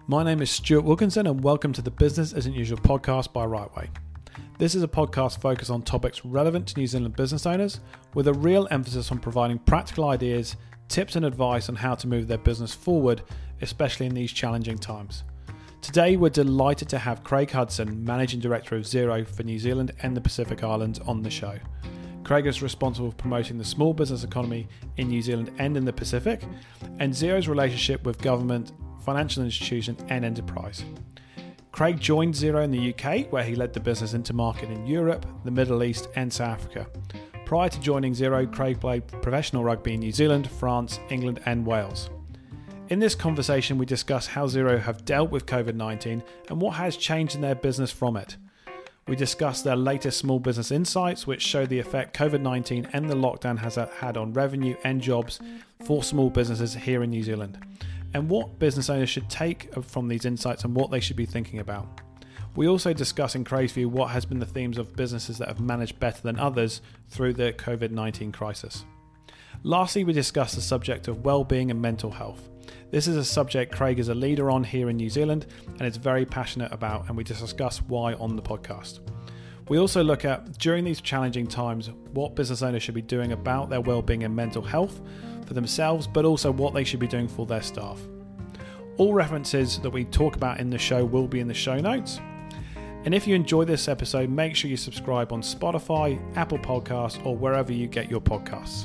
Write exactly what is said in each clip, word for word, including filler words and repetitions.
My name is Stuart Wilkinson and welcome to the Business Isn't Usual podcast by Rightway. This is a podcast focused on topics relevant to New Zealand business owners with a real emphasis on providing practical ideas, tips and advice on how to move their business forward, especially in these challenging times. Today we're delighted to have Craig Hudson, Managing Director of Xero for New Zealand and the Pacific Islands, on the show. Craig is responsible for promoting the small business economy in New Zealand and in the Pacific, and Xero's relationship with government, financial institution and enterprise. Craig joined Xero in the U K, where he led the business into market in Europe, the Middle East and South Africa. Prior to joining Xero, Craig played professional rugby in New Zealand, France, England and Wales. In this conversation, we discuss how Xero have dealt with covid nineteen and what has changed in their business from it. We discuss their latest small business insights, which show the effect covid nineteen and the lockdown has had on revenue and jobs for small businesses here in New Zealand, and what business owners should take from these insights and what they should be thinking about. We also discuss in Craig's view what has been the themes of businesses that have managed better than others through the covid nineteen crisis. Lastly, we discuss the subject of well-being and mental health. This is a subject Craig is a leader on here in New Zealand and is very passionate about, and we discuss why on the podcast. We also look at, during these challenging times, what business owners should be doing about their well-being and mental health for themselves, but also what they should be doing for their staff. All references that we talk about in the show will be in the show notes. And if you enjoy this episode, make sure you subscribe on Spotify, Apple Podcasts, or wherever you get your podcasts.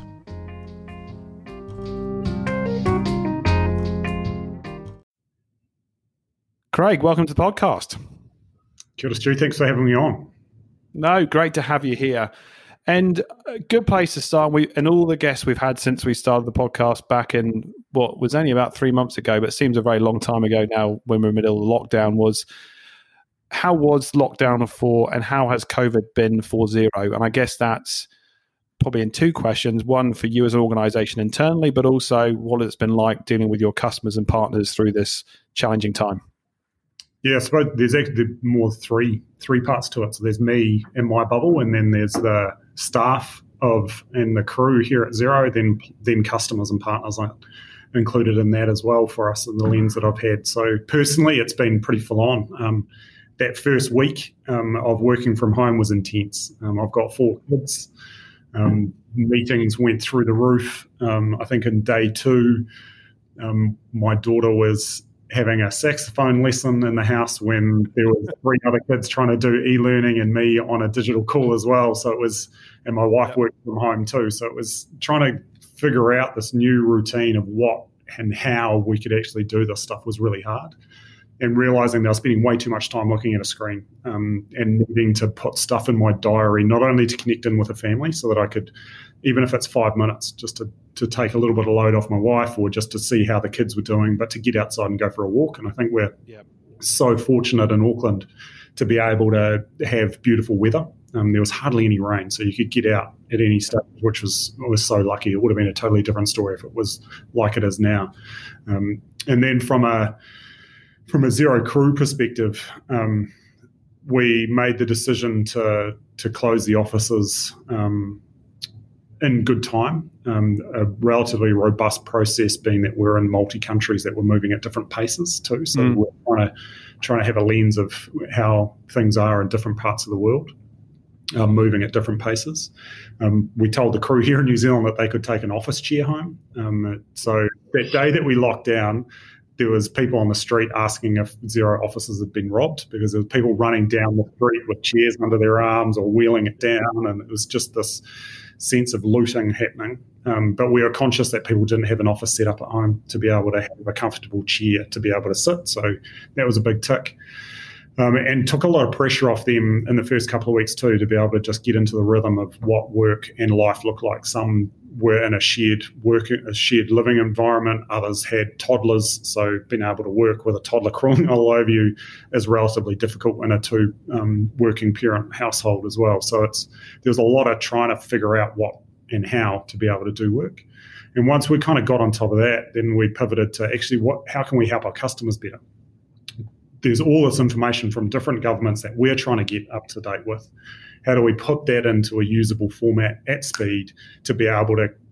Craig, welcome to the podcast. Kia ora, Stu. Thanks for having me on. No, great to have you here. And a good place to start. We and all the guests we've had since we started the podcast back in what was only about three months ago, but seems a very long time ago now when we're in the middle of lockdown, was how was lockdown for and how has COVID been for Xero? And I guess that's probably in two questions. One for you as an organization internally, but also what it's been like dealing with your customers and partners through this challenging time. Yeah, I suppose there's actually more three three parts to it. So there's me and my bubble, and then there's the staff of and the crew here at Xero, then then customers and partners are included in that as well for us in the lens that I've had. So personally, it's been pretty full on. Um, that first week um, of working from home was intense. Um, I've got four kids. Um, meetings went through the roof. Um, I think in day two, um, my daughter was having a saxophone lesson in the house when there were three other kids trying to do e-learning and me on a digital call as well. So it was, and my wife worked from home too. So it was trying to figure out this new routine of what and how we could actually do this stuff was really hard. And realizing that I was spending way too much time looking at a screen um, and needing to put stuff in my diary, not only to connect in with a family so that I could, even if it's five minutes, just to, to take a little bit of load off my wife or just to see how the kids were doing, but to get outside and go for a walk. And I think we're yep. so fortunate in Auckland to be able to have beautiful weather. Um, there was hardly any rain, so you could get out at any stage, which was was so lucky. It would have been a totally different story if it was like it is now. Um, and then from a From a Xero crew perspective, um, we made the decision to to close the offices um, in good time. Um, a relatively robust process being that we're in multi countries that we're moving at different paces too. So mm. we're trying to trying to have a lens of how things are in different parts of the world, uh, moving at different paces. Um, we told the crew here in New Zealand that they could take an office chair home. Um, so that day that we locked down, there was people on the street asking if Xero offices had been robbed because there was people running down the street with chairs under their arms or wheeling it down, and it was just this sense of looting happening. Um, but we were conscious that people didn't have an office set up at home to be able to have a comfortable chair to be able to sit, so that was a big tick. Um, and took a lot of pressure off them in the first couple of weeks too to be able to just get into the rhythm of what work and life look like. Some were in a shared work, a shared living environment. Others had toddlers, so being able to work with a toddler crawling all over you is relatively difficult in a two um, working parent household as well. So it's there's a lot of trying to figure out what and how to be able to do work. And once we kind of got on top of that, then we pivoted to actually what how can we help our customers better? There's all this information from different governments that we're trying to get up to date with. How do we put that into a usable format at speed to be able to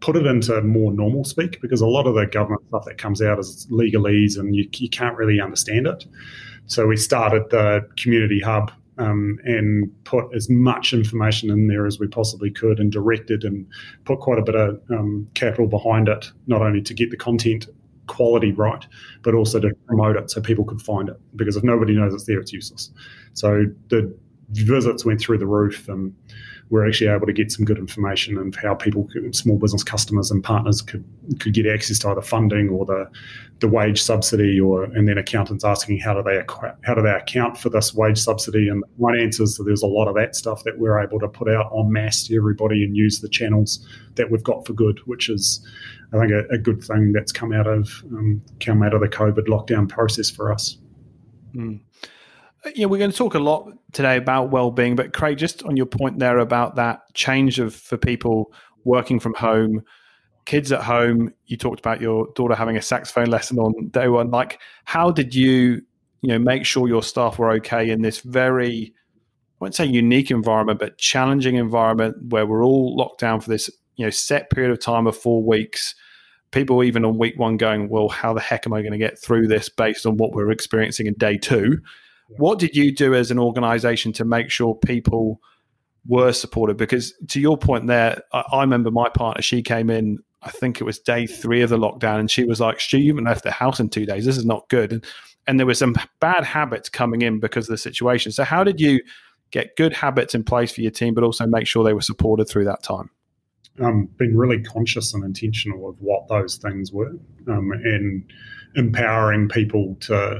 put it into more normal speak, because a lot of the government stuff that comes out is legalese and you, you can't really understand it. So we started the community hub um, and put as much information in there as we possibly could and directed and put quite a bit of um, capital behind it, not only to get the content quality right, but also to promote it so people could find it. Because if nobody knows it's there, it's useless. So the visits went through the roof, and we're actually able to get some good information of how people, could, small business customers and partners, could could get access to either funding or the the wage subsidy, or and then accountants asking how do they how do they account for this wage subsidy and the finances. So there's a lot of that stuff that we're able to put out en masse to everybody and use the channels that we've got for good, which is, I think, a, a good thing that's come out of um, come out of the COVID lockdown process for us. Mm. Yeah, we're going to talk a lot today about well-being, but Craig, just on your point there about that change of for people working from home, kids at home, you talked about your daughter having a saxophone lesson on day one. Like, how did you, you know, make sure your staff were okay in this very, I won't say unique environment, but challenging environment where we're all locked down for this, you know, set period of time of four weeks? People even on week one going, well, how the heck am I going to get through this based on what we're experiencing in day two? What did you do as an organization to make sure people were supported? Because to your point there, I, I remember my partner, she came in, I think it was day three of the lockdown, and she was like, Stu, you haven't left the house in two days. This is not good. And, and there were some bad habits coming in because of the situation. So how did you get good habits in place for your team, but also make sure they were supported through that time? Um, being really conscious and intentional of what those things were, um, and empowering people to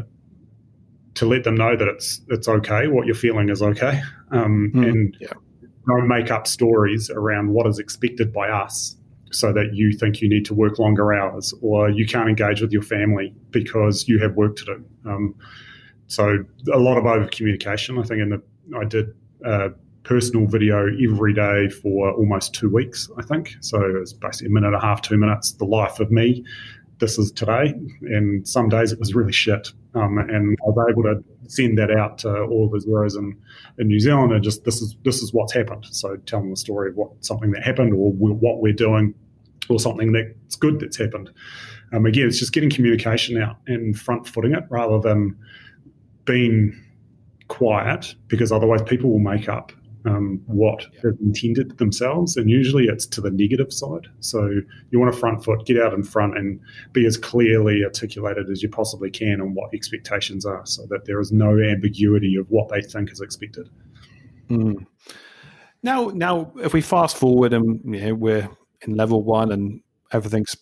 to let them know that it's it's okay, what you're feeling is okay, um, mm, and yeah. don't make up stories around what is expected by us so that you think you need to work longer hours or you can't engage with your family because you have work to do. Um, so a lot of over communication. I think in the I did a personal video every day for almost two weeks, I think. So it was basically a minute and a half, two minutes, the life of me. This is today, and some days it was really shit. Um, and I was able to send that out to all the zeros in, in New Zealand, and just this is this is what's happened. So tell them the story of what something that happened, or what we're doing, or something that's good that's happened. Um, again, it's just getting communication out and front footing it rather than being quiet, because otherwise people will make up Um, what yeah. they've intended themselves, and usually it's to the negative side. So you want to front foot, get out in front, and be as clearly articulated as you possibly can on what expectations are, so that there is no ambiguity of what they think is expected. Mm. Now, now, if we fast forward and you know, we're in level one and everything's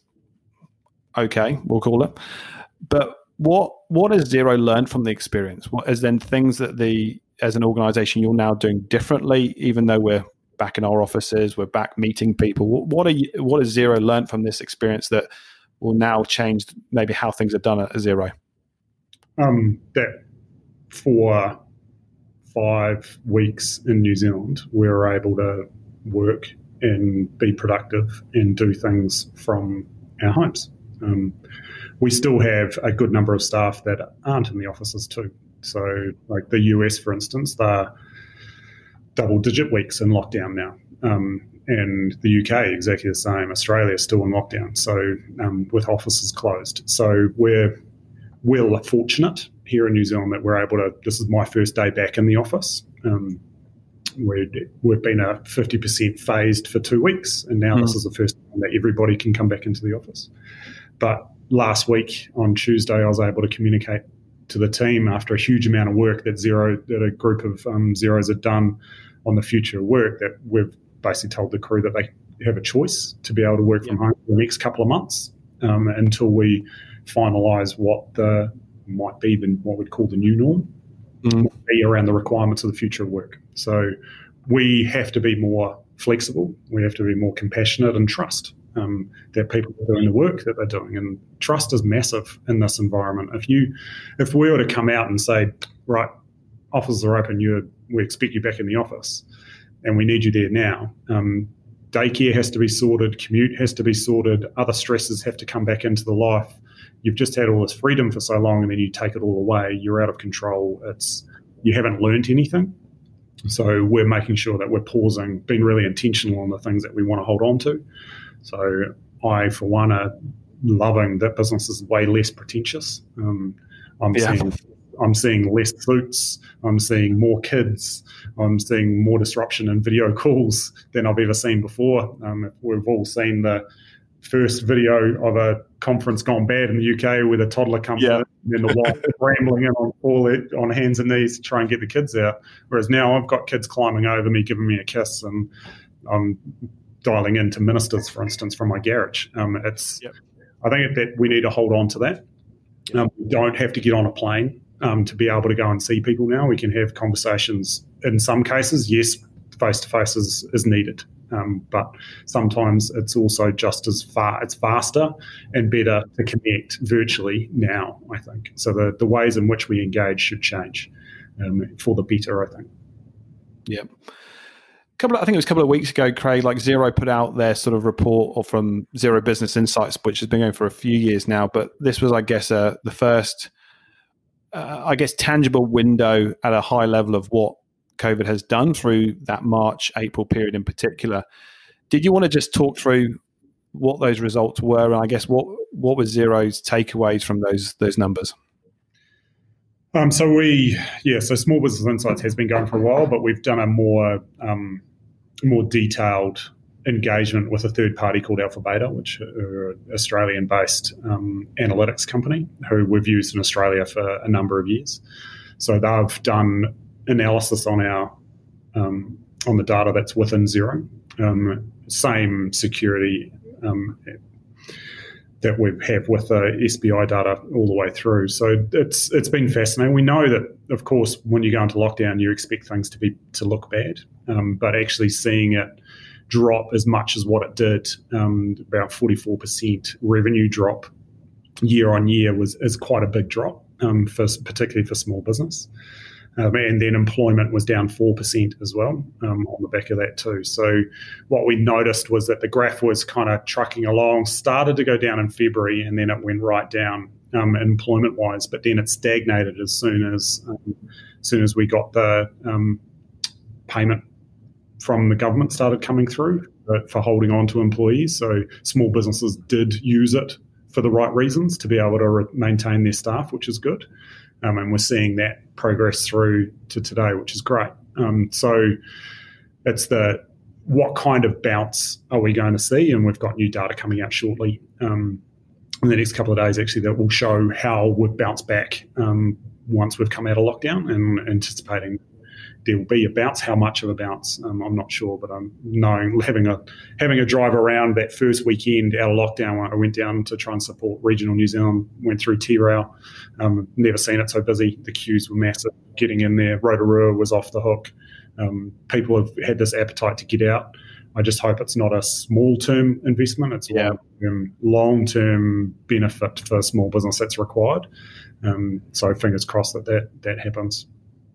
okay, we'll call it. But what what has Xero learned from the experience? What is then things that the as an organization you're now doing differently, even though we're back in our offices, we're back meeting people? What are you, what has Xero learned from this experience that will now change maybe how things are done at Xero? Um, that for five weeks in New Zealand, we were able to work and be productive and do things from our homes. Um, we still have a good number of staff that aren't in the offices too. So like the U S, for instance, they're double-digit weeks in lockdown now. Um, and the U K, exactly the same. Australia is still in lockdown, so um, with offices closed. So we're, we're fortunate here in New Zealand that we're able to, this is my first day back in the office. Um, we're, we've been a fifty percent phased for two weeks, and now mm. this is the first time that everybody can come back into the office. But last week on Tuesday, I was able to communicate to the team after a huge amount of work that Xero, that a group of um, Xeros had done on the future of work, that we've basically told the crew that they have a choice to be able to work yeah. from home for the next couple of months um, until we finalise what the might be the, what we'd call the new norm, mm. be around the requirements of the future of work. So we have to be more flexible. We have to be more compassionate and trust Um, that people are doing the work that they're doing, and trust is massive in this environment. If you, if we were to come out and say, right, offices are open, you, we expect you back in the office, and we need you there now. Um, daycare has to be sorted, commute has to be sorted, other stresses have to come back into the life. You've just had all this freedom for so long, and then you take it all away. You're out of control. It's you haven't learned anything. So we're making sure that we're pausing, being really intentional on the things that we want to hold on to, So I, for one, are loving that business is way less pretentious. Um, I'm yeah. seeing I'm seeing less suits. I'm seeing more kids. I'm seeing more disruption in video calls than I've ever seen before. Um, we've all seen the first video of a conference gone bad in the U K where the toddler comes yeah. in and then the wife rambling in on all it, on hands and knees to try and get the kids out. Whereas now I've got kids climbing over me, giving me a kiss, and I'm dialing into ministers, for instance, from my garage. Um, it's yep. I think that we need to hold on to that. Yep. Um, we don't have to get on a plane um, to be able to go and see people now. We can have conversations. In some cases, yes, face-to-face is, is needed. Um, but sometimes it's also just as far, it's faster and better to connect virtually now, I think. So the, the ways in which we engage should change um, for the better, I think. Yeah. Couple of, I think it was a couple of weeks ago, Craig, like Xero put out their sort of report or from Xero Business Insights, which has been going for a few years now. But this was, I guess, uh, the first, uh, I guess, tangible window at a high level of what COVID has done through that March, April period in particular. Did you want to just talk through what those results were, and I guess what what was Xero's takeaways from those those numbers? Um, so we, yeah, so Small Business Insights has been going for a while, but we've done a more um, more detailed engagement with a third party called Alpha Beta, which are an Australian-based um, analytics company who we've used in Australia for a number of years. So they've done analysis on our um, on the data that's within Xero, um, same security um, that we have with the S B I data all the way through. So it's it's been fascinating. We know that, of course, when you go into lockdown, you expect things to be to look bad, um, but actually seeing it drop as much as what it did, um, about forty-four percent revenue drop year on year, was is quite a big drop, um, for particularly for small business. Um, and then employment was down four percent as well um, on the back of that too. So what we noticed was that the graph was kind of trucking along, started to go down in February, and then it went right down um, employment-wise. But then it stagnated as soon as um, as soon as we got the um, payment from the government started coming through for holding on to employees. So small businesses did use it for the right reasons to be able to re- maintain their staff, which is good. Um, and we're seeing that progress through to today, which is great. Um, so it's the what kind of bounce are we going to see? And we've got new data coming out shortly um, in the next couple of days, actually, that will show how we've bounced back um, once we've come out of lockdown, and anticipating there will be a bounce. How much of a bounce, um, I'm not sure, but I'm knowing having a having a drive around that first weekend out of lockdown. I went down to try and support regional New Zealand, went through T-Rail, um, never seen it so busy. The queues were massive. Getting in there, Rotorua was off the hook. Um, people have had this appetite to get out. I just hope it's not a small-term investment. It's yeah. long-term, long-term benefit for small business that's required. Um, so fingers crossed that that, that happens.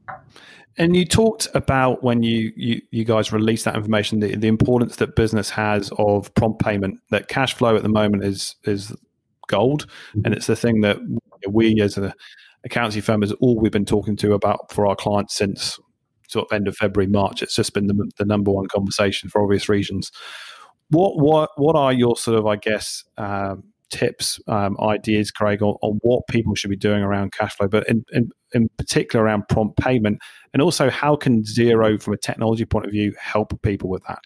And you talked about when you, you, you guys released that information, the, the importance that business has of prompt payment, that cash flow at the moment is is gold. Mm-hmm. And it's the thing that we as an accountancy firm is all we've been talking to about for our clients since sort of end of February, March. It's just been the, the number one conversation for obvious reasons. What what what are your sort of, I guess, um, tips, um, ideas, Craig, on, on what people should be doing around cash flow, but in, in, in particular around prompt payment? And also, how can Xero, from a technology point of view, help people with that?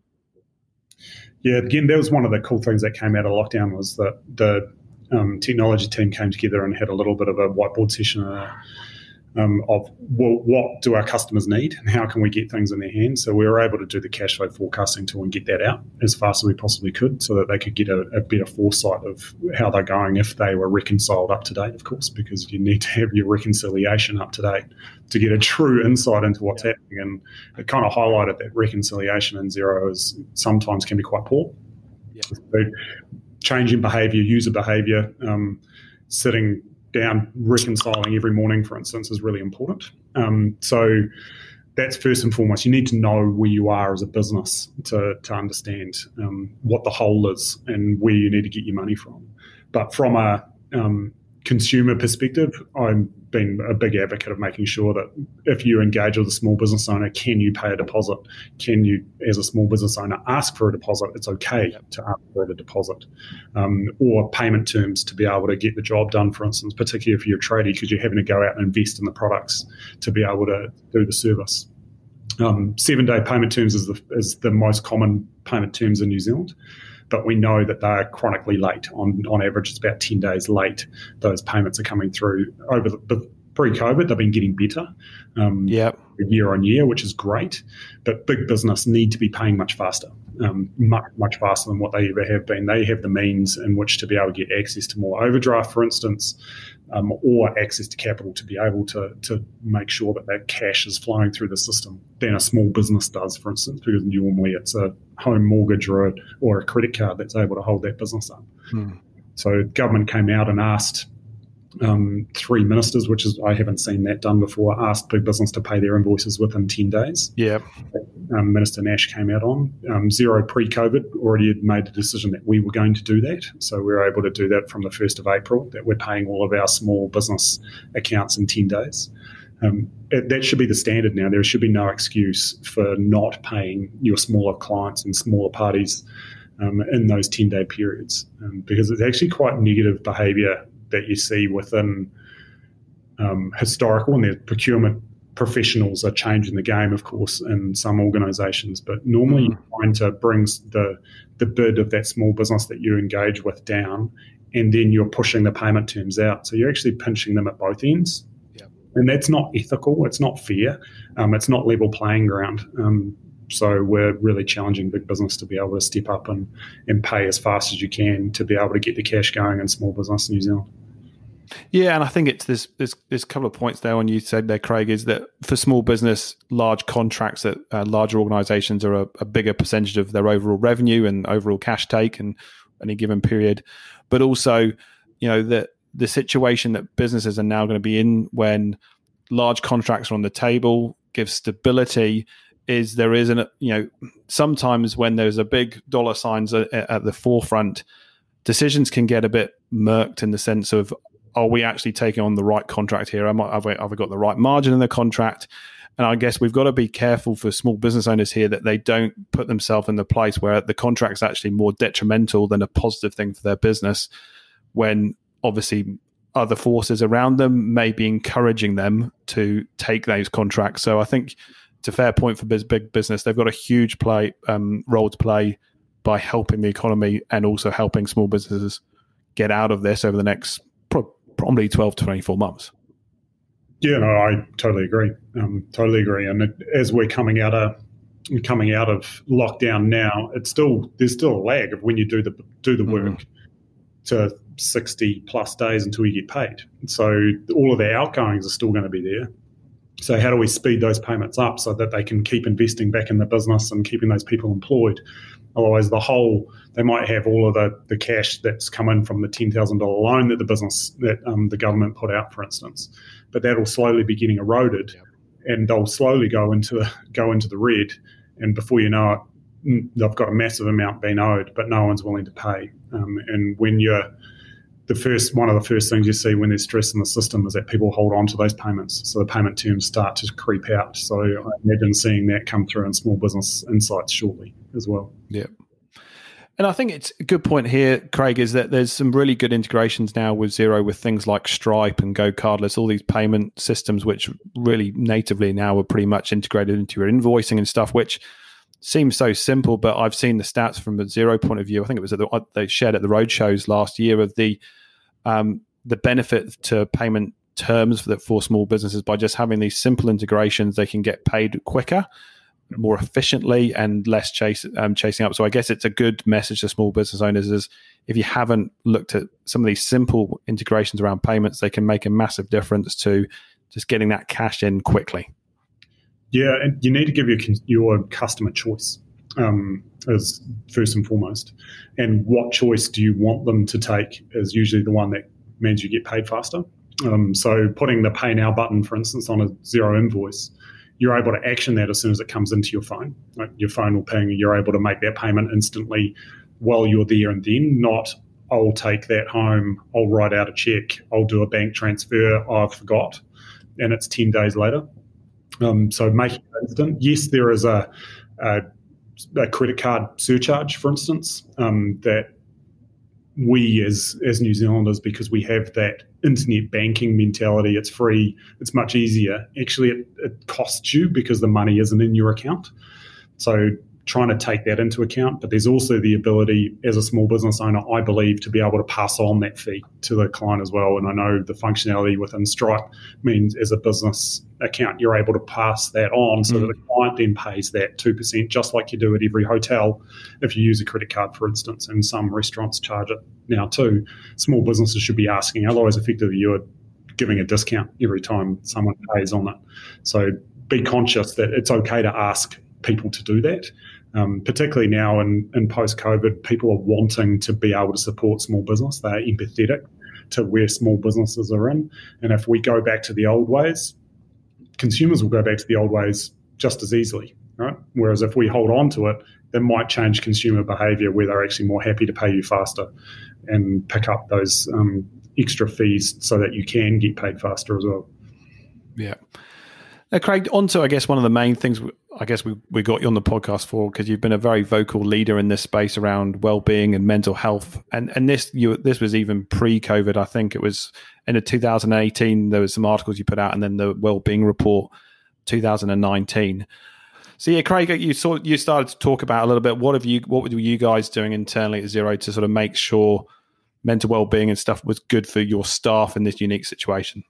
Yeah, again, that was one of the cool things that came out of lockdown, was that the um, technology team came together and had a little bit of a whiteboard session uh, um, of, well, what do our customers need and how can we get things in their hands? So we were able to do the cash flow forecasting tool and get that out as fast as we possibly could, so that they could get a, a better foresight of how they're going if they were reconciled up to date, of course, because you need to have your reconciliation up to date to get a true insight into what's yeah. happening. And it kind of highlighted that reconciliation in Xero is sometimes can be quite poor. Yeah. So changing behaviour, user behaviour, um, sitting down, reconciling every morning, for instance, is really important. Um, so that's first and foremost. You need to know where you are as a business to, to understand um, what the hole is and where you need to get your money from. But from a um, consumer perspective, I've been a big advocate of making sure that if you engage with a small business owner, can you pay a deposit? Can you, as a small business owner, ask for a deposit? It's okay to ask for a deposit. Um, or payment terms to be able to get the job done, for instance, particularly if you're a tradie, because you're having to go out and invest in the products to be able to do the service. Um, seven-day payment terms is the, is the most common payment terms in New Zealand. But we know that they're chronically late. On on average, it's about ten days late. Those payments are coming through over the, the pre-COVID. They've been getting better, um, yep. year on year, which is great. But big business need to be paying much faster, um, much much faster than what they ever have been. They have the means in which to be able to get access to more overdraft, for instance, um, or access to capital to be able to to make sure that that cash is flowing through the system than a small business does, for instance, because normally it's a home mortgage or a, or a credit card that's able to hold that business up. Hmm. So government came out and asked um, three ministers, which is I haven't seen that done before, asked big business to pay their invoices within ten days. Yeah. Um, Minister Nash came out on. Um, Xero pre-COVID already had made the decision that we were going to do that. So we were able to do that from the first of April, that we're paying all of our small business accounts in ten days. Um, it, that should be the standard now. There should be no excuse for not paying your smaller clients and smaller parties um, in those ten-day periods, um, because it's actually quite negative behaviour that you see within um, historical, and the procurement professionals are changing the game, of course, in some organisations. But normally mm-hmm. you're trying to bring the, the bid of that small business that you engage with down, and then you're pushing the payment terms out. So you're actually pinching them at both ends. And that's not ethical. It's not fair. Um, it's not level playing ground. Um, so we're really challenging big business to be able to step up and, and pay as fast as you can to be able to get the cash going in small business in New Zealand. Yeah, and I think it's this. There's, there's a couple of points there when you said there, Craig, is that for small business, large contracts that uh, larger organisations are a, a bigger percentage of their overall revenue and overall cash take in any given period, but also, you know, that the situation that businesses are now going to be in when large contracts are on the table gives stability is there is an, you know, sometimes when there's a big dollar signs at, at the forefront, decisions can get a bit murked in the sense of, are we actually taking on the right contract here? Am I, have, I, have I got the right margin in the contract? And I guess we've got to be careful for small business owners here that they don't put themselves in the place where the contract's actually more detrimental than a positive thing for their business, when obviously other forces around them may be encouraging them to take those contracts. So I think it's a fair point for big business. They've got a huge play um, role to play by helping the economy and also helping small businesses get out of this over the next pro- probably twelve to twenty-four months. Yeah, no, I totally agree. Um, totally agree. And it, as we're coming out of coming out of lockdown now, it's still there's still a lag of when you do the do the work mm. to sixty plus days until you get paid. So all of the outgoings are still going to be there. So how do we speed those payments up so that they can keep investing back in the business and keeping those people employed? Otherwise, the whole, they might have all of the, the cash that's come in from the ten thousand dollars loan that the business, that um, the government put out, for instance, but that'll slowly be getting eroded, yep. and they'll slowly go into go into the red, and before you know it, they've got a massive amount being owed, but no one's willing to pay. Um, and when you're the first, one of the first things you see when there's stress in the system is that people hold on to those payments. So the payment terms start to creep out. So I imagine seeing that come through in Small Business Insights shortly as well. Yeah. And I think it's a good point here, Craig, is that there's some really good integrations now with Xero with things like Stripe and Go Cardless, all these payment systems, which really natively now are pretty much integrated into your invoicing and stuff, which seems so simple, but I've seen the stats from a Xero point of view. I think it was at the, they shared at the road shows last year of the um, the benefit to payment terms for, the, for small businesses by just having these simple integrations. They can get paid quicker, more efficiently, and less chase, um, chasing up. So I guess it's a good message to small business owners is if you haven't looked at some of these simple integrations around payments, they can make a massive difference to just getting that cash in quickly. Yeah, and you need to give your your customer choice um, as first and foremost. And what choice do you want them to take is usually the one that means you get paid faster. Um, so putting the Pay Now button, for instance, on a Xero invoice, you're able to action that as soon as it comes into your phone. Like your phone will ping, you're able to make that payment instantly while you're there and then, not I'll take that home, I'll write out a check, I'll do a bank transfer, oh, I forgot, and it's ten days later. Um, so making it instant. Yes, there is a, a, a credit card surcharge, for instance, um, that we as as New Zealanders, because we have that internet banking mentality, it's free, it's much easier. Actually, it, it costs you because the money isn't in your account. So trying to take that into account, but there's also the ability as a small business owner, I believe, to be able to pass on that fee to the client as well. And I know the functionality within Stripe means as a business account, you're able to pass that on so mm. that the client then pays that two percent, just like you do at every hotel if you use a credit card, for instance, and some restaurants charge it now too. Small businesses should be asking, otherwise effectively you're giving a discount every time someone pays on it. So be conscious that it's okay to ask people to do that. Um, particularly now in, in post-COVID, people are wanting to be able to support small business. They're empathetic to where small businesses are in. And if we go back to the old ways, consumers will go back to the old ways just as easily, right? Whereas if we hold on to it, that might change consumer behaviour where they're actually more happy to pay you faster and pick up those um, extra fees so that you can get paid faster as well. Yeah. Now, Craig, on to, I guess, one of the main things I guess we, we got you on the podcast for, because you've been a very vocal leader in this space around well-being and mental health. And and this you this was even pre-COVID. I think it was in two thousand eighteen, there was some articles you put out, and then the well-being report two thousand nineteen. So yeah, Craig, you saw you started to talk about a little bit, what have you what were you guys doing internally at Xero to sort of make sure mental well-being and stuff was good for your staff in this unique situation?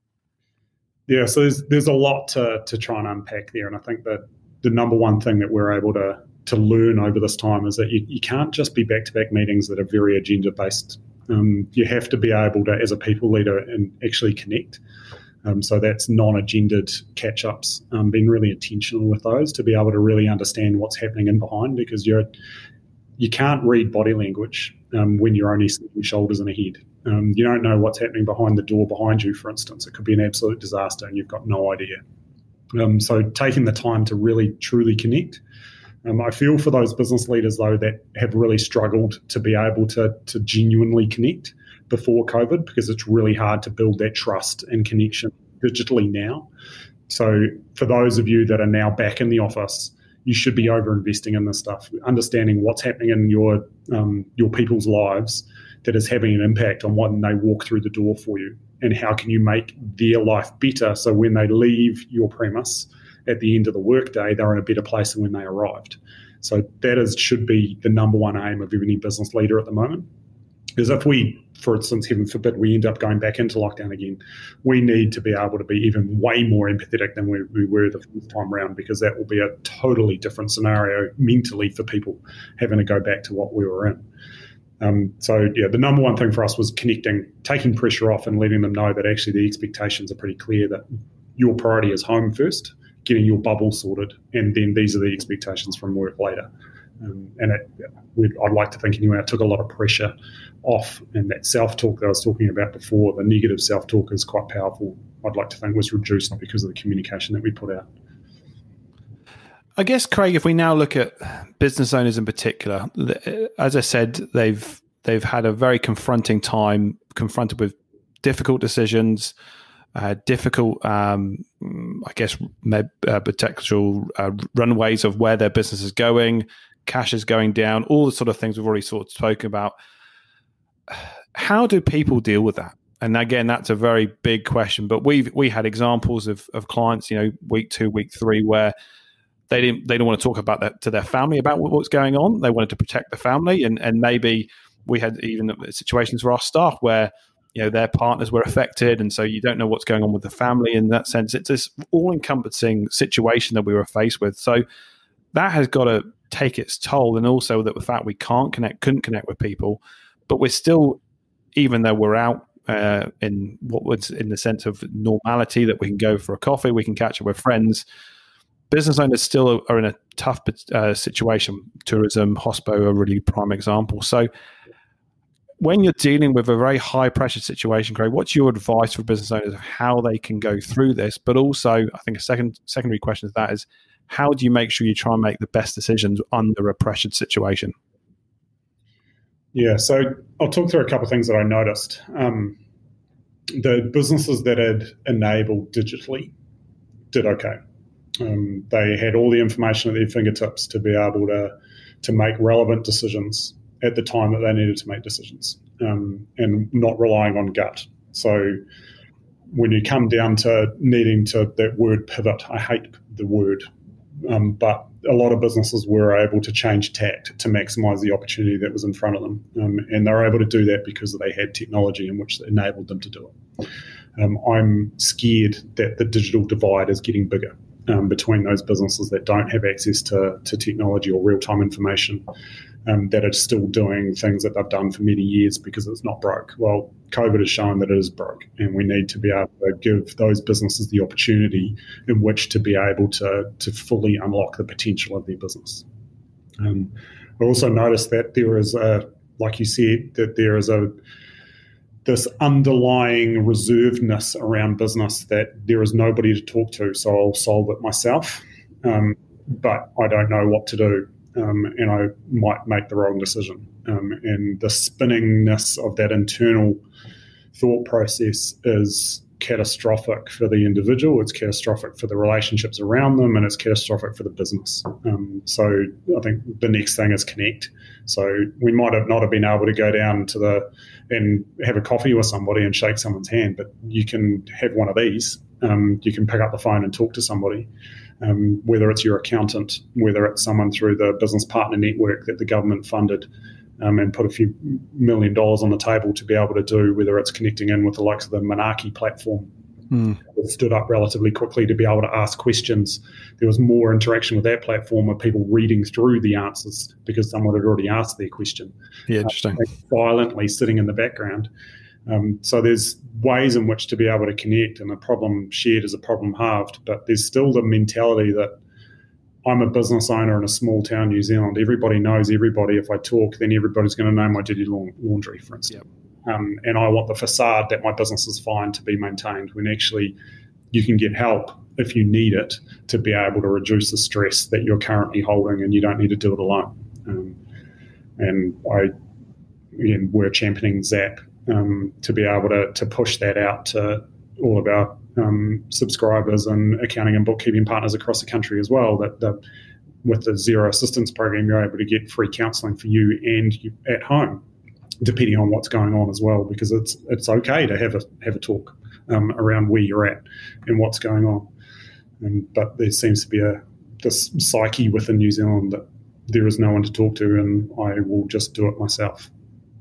Yeah, so there's there's a lot to to try and unpack there, and I think that the number one thing that we're able to to learn over this time is that you, you can't just be back-to-back meetings that are very agenda-based. Um, you have to be able to, as a people leader, and actually connect. Um, so that's non-agendaed catch-ups, um, being really intentional with those to be able to really understand what's happening in behind, because you're you can't read body language um, when you're only seeing shoulders and a head. Um, you don't know what's happening behind the door behind you, for instance. It could be an absolute disaster and you've got no idea. Um, so taking the time to really, truly connect. Um, I feel for those business leaders, though, that have really struggled to be able to, to genuinely connect before COVID, because it's really hard to build that trust and connection digitally now. So for those of you that are now back in the office, you should be over-investing in this stuff, understanding what's happening in your um, your people's lives that is having an impact on when they walk through the door for you, and how can you make their life better so when they leave your premise at the end of the workday, they're in a better place than when they arrived. So that is should be the number one aim of any business leader at the moment. Because if we, for instance, heaven forbid, we end up going back into lockdown again, we need to be able to be even way more empathetic than we, we were the first time around, because that will be a totally different scenario mentally for people having to go back to what we were in. Um, so, yeah, the number one thing for us was connecting, taking pressure off and letting them know that actually the expectations are pretty clear, that your priority is home first, getting your bubble sorted, and then these are the expectations from work later. Um, and it, we'd, I'd like to think anyway, it took a lot of pressure off, and that self-talk that I was talking about before, the negative self-talk is quite powerful. I'd like to think was reduced because of the communication that we put out. I guess, Craig, if we now look at business owners in particular, as I said, they've they've had a very confronting time, confronted with difficult decisions, uh, difficult, um, I guess, uh, potential uh, runways of where their business is going, cash is going down, all the sort of things we've already sort of spoken about. How do people deal with that? And again, that's a very big question. But we've we had examples of of clients, you know, week two, week three, where They didn't. They didn't want to talk about that to their family about what, what's going on. They wanted to protect the family, and and maybe we had even situations for our staff where, you know, their partners were affected, and so you don't know what's going on with the family. In that sense, it's this all-encompassing situation that we were faced with. So that has got to take its toll, and also that the fact we can't connect, couldn't connect with people, but we're still, even though we're out uh, in what was in the sense of normality, that we can go for a coffee, we can catch up with friends. Business owners still are in a tough uh, situation. Tourism, hospo are really prime example. So when you're dealing with a very high pressure situation, Craig, what's your advice for business owners of how they can go through this? But also, I think a second secondary question to that is, how do you make sure you try and make the best decisions under a pressured situation? Yeah, so I'll talk through a couple of things that I noticed. Um, the businesses that had enabled digitally did okay. Um, they had all the information at their fingertips to be able to to make relevant decisions at the time that they needed to make decisions, um, and not relying on gut. So when you come down to needing to, that word pivot, I hate the word, um, but a lot of businesses were able to change tact to maximize the opportunity that was in front of them. Um, and they were able to do that because they had technology in which enabled them to do it. Um, I'm scared that the digital divide is getting bigger um, between those businesses that don't have access to, to technology or real-time information, um, that are still doing things that they've done for many years because it's not broke. Well, COVID has shown that it is broke, and we need to be able to give those businesses the opportunity in which to be able to, to fully unlock the potential of their business. Um, I also noticed that there is a, like you said, that there is a this underlying reservedness around business that there is nobody to talk to, so I'll solve it myself, um, but I don't know what to do. Um, and I might make the wrong decision. Um, and the spinningness of that internal thought process is catastrophic for the individual, it's catastrophic for the relationships around them, and it's catastrophic for the business. Um, so I think the next thing is connect. So we might have not have been able to go down to the and have a coffee with somebody and shake someone's hand, but you can have one of these. Um, you can pick up the phone and talk to somebody. Um, whether it's your accountant, whether it's someone through the business partner network that the government funded um, and put a few million dollars on the table to be able to do, whether it's connecting in with the likes of the Monarchy platform. Mm. It stood up relatively quickly to be able to ask questions. There was more interaction with that platform of people reading through the answers because someone had already asked their question. Yeah, interesting. Uh, silently sitting in the background. Um, so there's ways in which to be able to connect, and a problem shared is a problem halved, but there's still the mentality that I'm a business owner in a small town, New Zealand. Everybody knows everybody. If I talk, then everybody's going to know my dirty laundry, for instance. Yep. Um, and I want the facade that my business is fine to be maintained, when actually you can get help if you need it to be able to reduce the stress that you're currently holding, and you don't need to do it alone. Um, and I, again, we're championing Zap Um, to be able to, to push that out to all of our um, subscribers and accounting and bookkeeping partners across the country as well, that the, with the Xero Assistance Program, you're able to get free counselling for you and you at home, depending on what's going on as well, because it's it's okay to have a have a talk um, around where you're at and what's going on. And, but there seems to be a this psyche within New Zealand that there is no one to talk to, and I will just do it myself.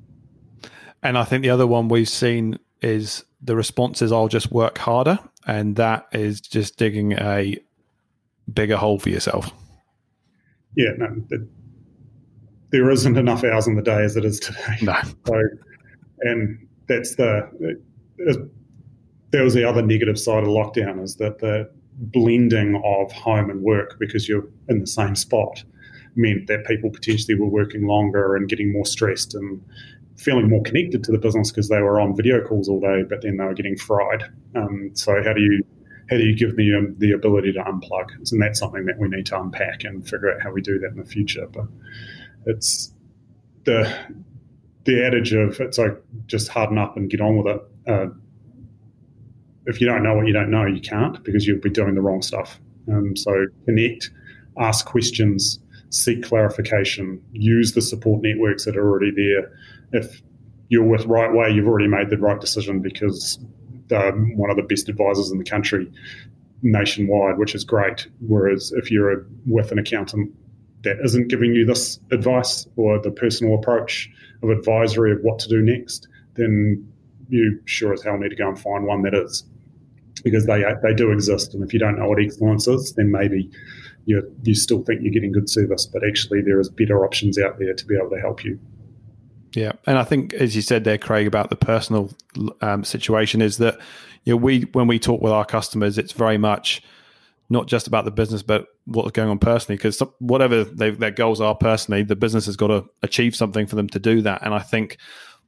And I think the other one we've seen is the response is, I'll just work harder. And that is just digging a bigger hole for yourself. Yeah, no, it, there isn't enough hours in the day as it is today. No. So, and that's the, it, that was the other negative side of lockdown, is that the blending of home and work, because you're in the same spot, meant that people potentially were working longer and getting more stressed and feeling more connected to the business because they were on video calls all day, but then they were getting fried. Um, so how do you how do you give them um, the ability to unplug? And that's something that we need to unpack and figure out how we do that in the future. But it's the the adage of it's like just harden up and get on with it. Uh, if you don't know what you don't know, you can't, because you'll be doing the wrong stuff. Um, so connect, ask questions, seek clarification, use the support networks that are already there. If you're with Right Way, you've already made the right decision because they're one of the best advisors in the country nationwide, which is great. Whereas if you're a, with an accountant that isn't giving you this advice or the personal approach of advisory of what to do next, then you sure as hell need to go and find one that is, because they they do exist. And if you don't know what excellence is, then maybe you you still think you're getting good service, but actually there is better options out there to be able to help you. Yeah, and I think, as you said there, Craig, about the personal um, situation, is that, you know, we when we talk with our customers, it's very much not just about the business, but what's going on personally. Because whatever they, their goals are personally, the business has got to achieve something for them to do that. And I think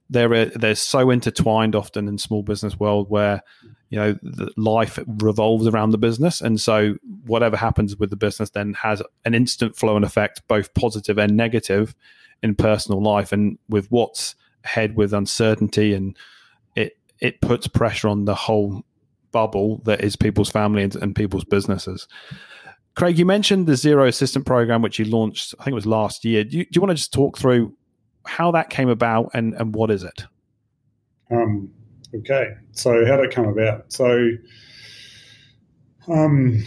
they're they're so intertwined often in small business world where, you know, the life revolves around the business, and so whatever happens with the business then has an instant flow and effect, both positive and negative, in personal life. And with what's ahead with uncertainty, and it it puts pressure on the whole bubble that is people's family and, and people's businesses. Craig, you mentioned the Xero Assistant program, which you launched, I think it was last year. Do you, do you want to just talk through how that came about and, and what is it? Um, okay, so how did it come about? So um,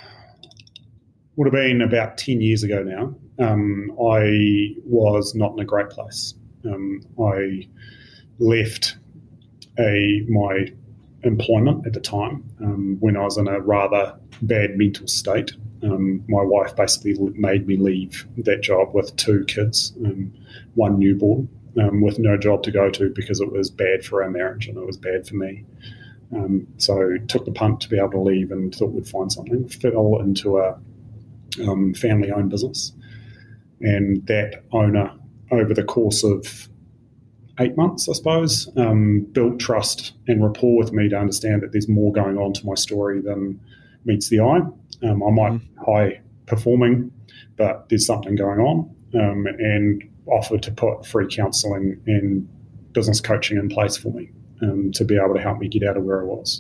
would have been about ten years ago now. Um, I was not in a great place. Um, I left a my employment at the time um, when I was in a rather bad mental state. Um, my wife basically made me leave that job with two kids, um, one newborn, um, with no job to go to because it was bad for our marriage and it was bad for me. Um, so took the punt to be able to leave and thought we'd find something. Fell into a um, family-owned business, and that owner, over the course of eight months, I suppose, um, built trust and rapport with me to understand that there's more going on to my story than meets the eye. Um, I might be high performing, but there's something going on, um, and offered to put free counselling and business coaching in place for me um, to be able to help me get out of where I was.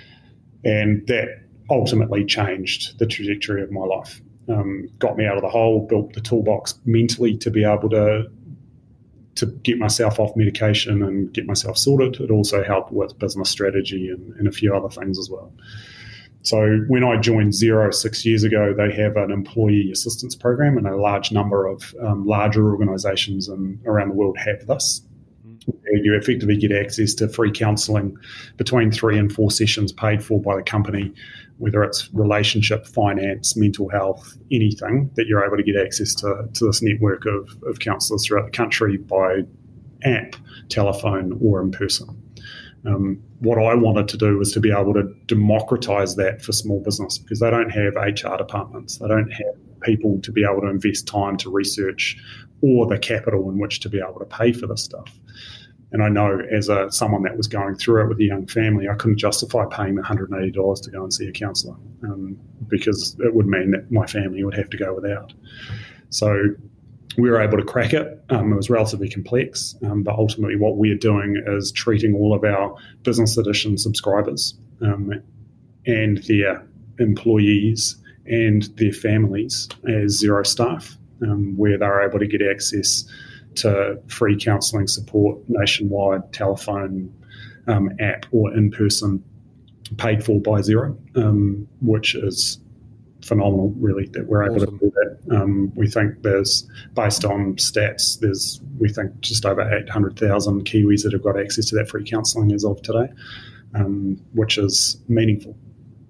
And that ultimately changed the trajectory of my life. Um, got me out of the hole, built the toolbox mentally to be able to to get myself off medication and get myself sorted. It also helped with business strategy and, and a few other things as well. So when I joined Xero six years ago, they have an employee assistance program, and a large number of um, larger organisations and around the world have this. You effectively get access to free counselling between three and four sessions paid for by the company, whether it's relationship, finance, mental health, anything, that you're able to get access to, to this network of, of counsellors throughout the country by app, telephone, or in person. Um, what I wanted to do was to be able to democratise that for small business, because they don't have H R departments. They don't have people to be able to invest time to research or the capital in which to be able to pay for this stuff. And I know as a someone that was going through it with a young family, I couldn't justify paying one hundred eighty dollars to go and see a counsellor um, because it would mean that my family would have to go without. So we were able to crack it. Um, it was relatively complex, um, but ultimately what we're doing is treating all of our business edition subscribers um, and their employees and their families as Xero staff, um, where they're able to get access to free counselling support nationwide, telephone, um, app, or in person, paid for by Xero, um, which is phenomenal, really, that we're able awesome. to do that. Um, we think there's, based on stats, there's, we think, just over eight hundred thousand Kiwis that have got access to that free counselling as of today, um, which is meaningful.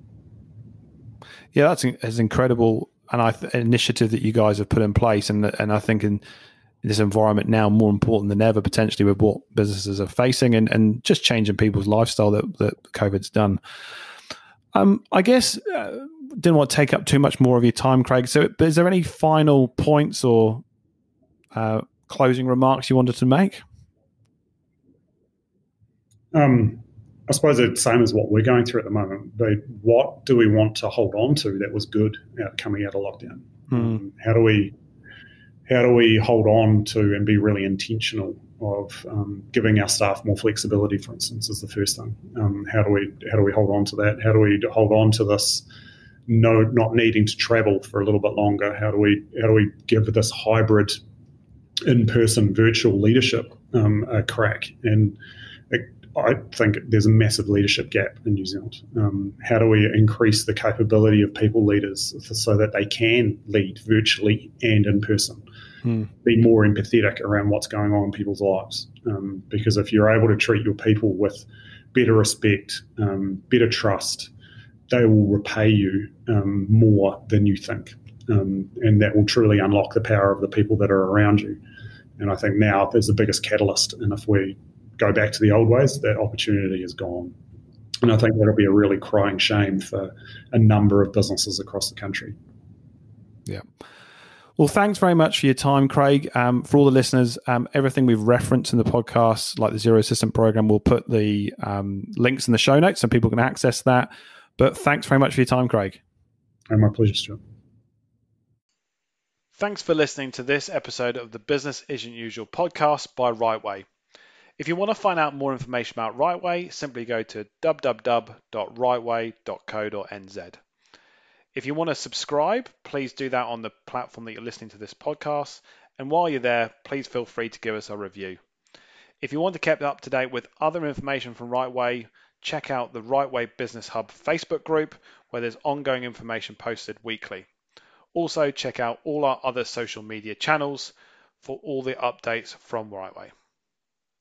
Yeah, that's, that's incredible, and I th- an initiative that you guys have put in place, and and I think in this environment now more important than ever, potentially, with what businesses are facing and, and just changing people's lifestyle that, that COVID's done. Um, I guess uh, didn't want to take up too much more of your time, Craig. So, but is there any final points or uh, closing remarks you wanted to make? Um, I suppose it's the same as what we're going through at the moment. But what do we want to hold on to that was good out, coming out of lockdown? Hmm. Um, how do we how do we hold on to and be really intentional of um, giving our staff more flexibility, for instance, is the first thing. Um, how do we how do we hold on to that? How do we hold on to this? No, not needing to travel for a little bit longer. How do we how do we give this hybrid, in-person, virtual leadership um, a crack? And it, I think there's a massive leadership gap in New Zealand. Um, how do we increase the capability of people leaders so that they can lead virtually and in person? Hmm. Be more empathetic around what's going on in people's lives. Um, because if you're able to treat your people with better respect, um, better trust, they will repay you um, more than you think. Um, and that will truly unlock the power of the people that are around you. And I think now there's the biggest catalyst. And if we go back to the old ways, that opportunity is gone. And I think that'll be a really crying shame for a number of businesses across the country. Yeah. Well, thanks very much for your time, Craig. Um, for all the listeners, um, everything we've referenced in the podcast, like the Zero Assistant program, we'll put the um, links in the show notes so people can access that. But thanks very much for your time, Craig. And my pleasure, Stuart. Thanks for listening to this episode of the Business Isn't Usual podcast by Rightway. If you want to find out more information about Rightway, simply go to w w w dot rightway dot co dot n z. If you want to subscribe, please do that on the platform that you're listening to this podcast. And while you're there, please feel free to give us a review. If you want to keep up to date with other information from Rightway, check out the Rightway Business Hub Facebook group, where there's ongoing information posted weekly. Also, check out all our other social media channels for all the updates from Rightway.